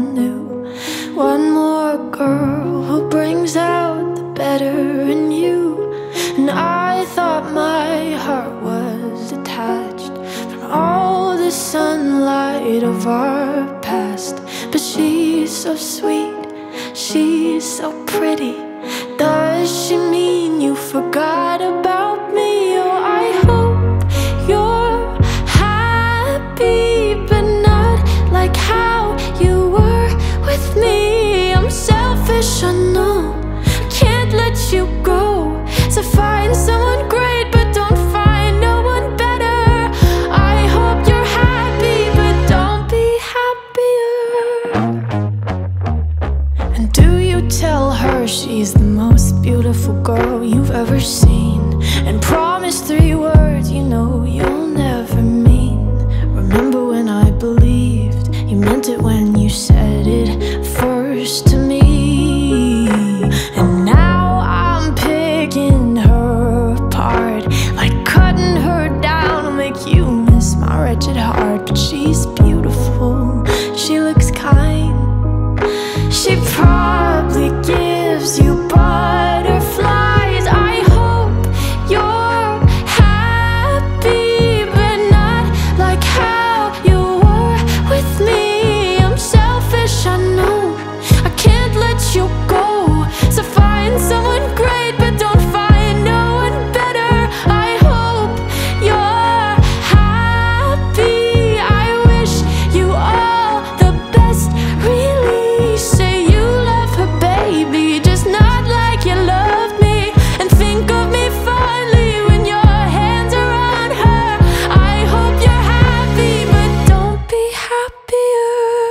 new. One more girl who brings out the better in you. And I thought my heart was detached from all the sunlight of our past. But she's so sweet, she's so pretty. Does she mean you forgot about me? Oh, I hope you're happy, but not like how you were with me. I'm selfish, I know, can't let you go. So find someone great, but don't find no one better. I hope you're happy, but don't be happier. And do you tell her she's the most beautiful girl you've ever seen, and promise 3 words you know you'll never mean? Remember when I believed you meant it when you said it first to me? And now I'm picking her apart, like cutting her down will make you miss my wretched heart. But she's beautiful, she looks kind, she probably gives you butterflies. I hope you're happy, but not like how you were with me. I'm selfish, I know, I can't let you go. So find someone great, but don't find no one better. I hope you're happy, I wish you all the best. Really say you love her, baby, just not like you loved me. And think of me fondly when your hands are on her. I hope you're happy, but don't be happier.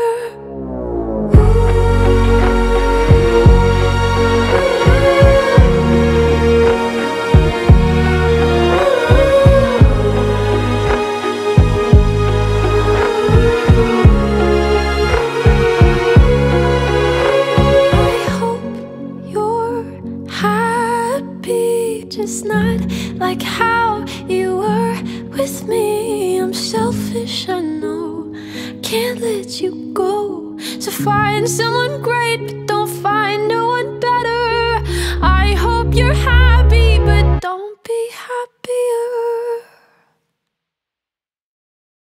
I hope you're happy, just not like how you were with me. I'm selfish, I know, can't let you go. So find someone great, but